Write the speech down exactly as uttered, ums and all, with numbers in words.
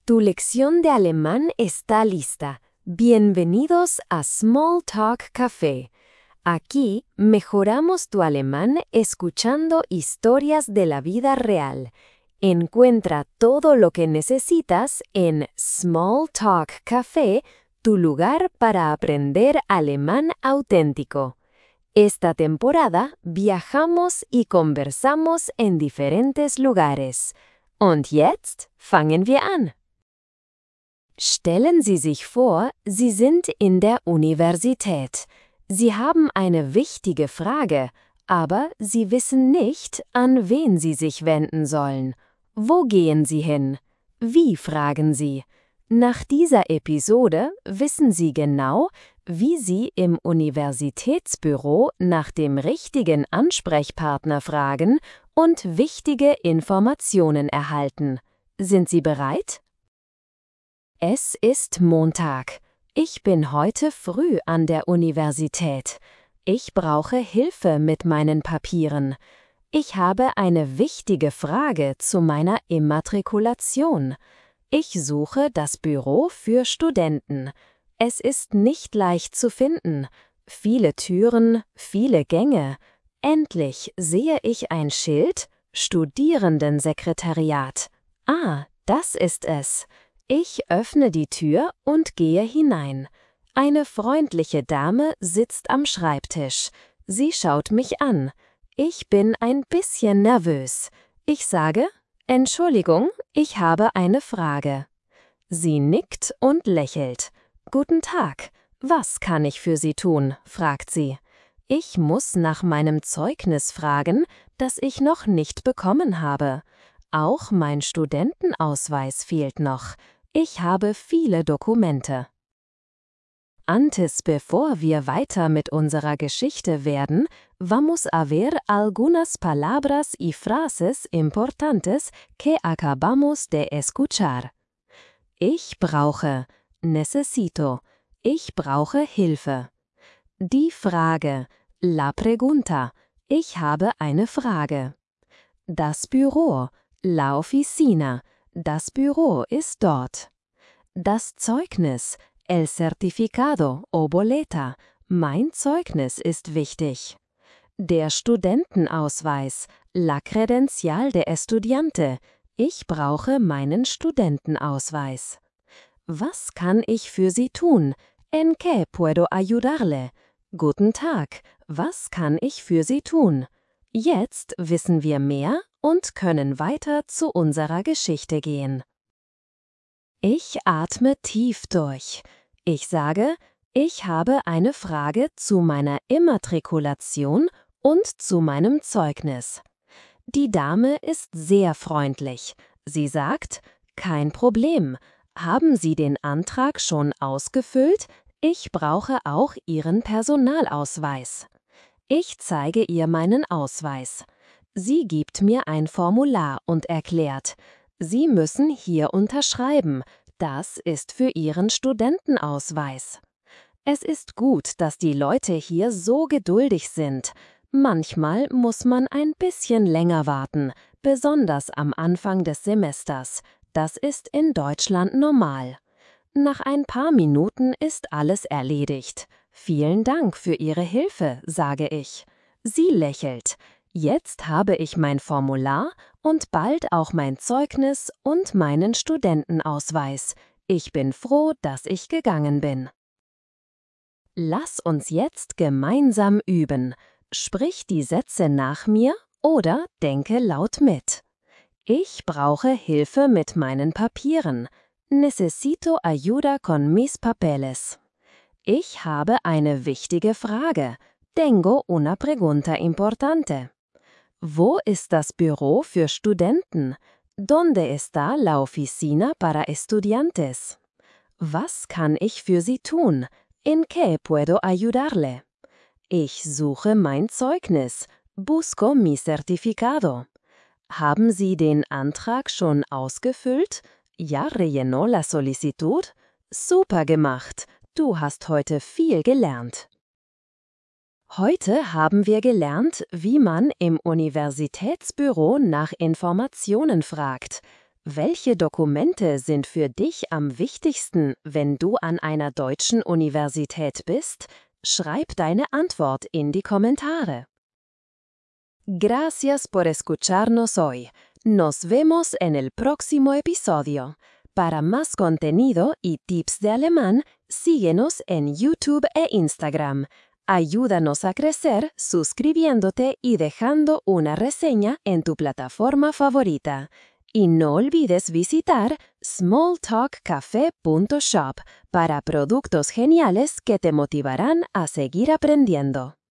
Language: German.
Tu lección de alemán está lista. Bienvenidos a Small Talk Café. Aquí mejoramos tu alemán escuchando historias de la vida real. Encuentra todo lo que necesitas en Small Talk Café, tu lugar para aprender alemán auténtico. Esta temporada viajamos y conversamos en diferentes lugares. Und jetzt fangen wir an. Stellen Sie sich vor, Sie sind in der Universität. Sie haben eine wichtige Frage, aber Sie wissen nicht, an wen Sie sich wenden sollen. Wo gehen Sie hin? Wie fragen Sie? Nach dieser Episode wissen Sie genau, wie Sie im Universitätsbüro nach dem richtigen Ansprechpartner fragen und wichtige Informationen erhalten. Sind Sie bereit? Es ist Montag. Ich bin heute früh an der Universität. Ich brauche Hilfe mit meinen Papieren. Ich habe eine wichtige Frage zu meiner Immatrikulation. Ich suche das Büro für Studenten. Es ist nicht leicht zu finden. Viele Türen, viele Gänge. Endlich sehe ich ein Schild: Studierendensekretariat. Ah, das ist es. Ich öffne die Tür und gehe hinein. Eine freundliche Dame sitzt am Schreibtisch. Sie schaut mich an. Ich bin ein bisschen nervös. Ich sage: Entschuldigung, ich habe eine Frage. Sie nickt und lächelt. Guten Tag, was kann ich für Sie tun? Fragt sie. Ich muss nach meinem Zeugnis fragen, das ich noch nicht bekommen habe. Auch mein Studentenausweis fehlt noch. Ich habe viele Dokumente. Antes bevor wir weiter mit unserer Geschichte werden, vamos a ver algunas palabras y frases importantes que acabamos de escuchar. Ich brauche, necesito. Ich brauche Hilfe. Die Frage, la pregunta. Ich habe eine Frage. Das Büro, la oficina. Das Büro ist dort. Das Zeugnis, el certificado o boleta. Mein Zeugnis ist wichtig. Der Studentenausweis, la credencial de estudiante. Ich brauche meinen Studentenausweis. Was kann ich für Sie tun? En qué puedo ayudarle? Guten Tag, was kann ich für Sie tun? Jetzt wissen wir mehr und können weiter zu unserer Geschichte gehen. Ich atme tief durch. Ich sage, ich habe eine Frage zu meiner Immatrikulation und zu meinem Zeugnis. Die Dame ist sehr freundlich. Sie sagt, kein Problem. Haben Sie den Antrag schon ausgefüllt? Ich brauche auch Ihren Personalausweis. Ich zeige ihr meinen Ausweis. Sie gibt mir ein Formular und erklärt, Sie müssen hier unterschreiben. Das ist für Ihren Studentenausweis. Es ist gut, dass die Leute hier so geduldig sind. Manchmal muss man ein bisschen länger warten, besonders am Anfang des Semesters. Das ist in Deutschland normal. Nach ein paar Minuten ist alles erledigt. Vielen Dank für Ihre Hilfe, sage ich. Sie lächelt. Jetzt habe ich mein Formular und bald auch mein Zeugnis und meinen Studentenausweis. Ich bin froh, dass ich gegangen bin. Lass uns jetzt gemeinsam üben. Sprich die Sätze nach mir oder denke laut mit. Ich brauche Hilfe mit meinen Papieren. Necesito ayuda con mis papeles. Ich habe eine wichtige Frage. Tengo una pregunta importante. Wo ist das Büro für Studenten? ¿Dónde está la oficina para estudiantes? Was kann ich für Sie tun? ¿En qué puedo ayudarle? Ich suche mein Zeugnis. Busco mi certificado. Haben Sie den Antrag schon ausgefüllt? ¿Ya rellenó la solicitud? Super gemacht. Du hast heute viel gelernt. Heute haben wir gelernt, wie man im Universitätsbüro nach Informationen fragt. Welche Dokumente sind für dich am wichtigsten, wenn du an einer deutschen Universität bist? Schreib deine Antwort in die Kommentare. Gracias por escucharnos hoy. Nos vemos en el próximo episodio. Para más contenido y tips de alemán, síguenos en YouTube e Instagram. Ayúdanos a crecer suscribiéndote y dejando una reseña en tu plataforma favorita. Y no olvides visitar smalltalkcafe punto shop para productos geniales que te motivarán a seguir aprendiendo.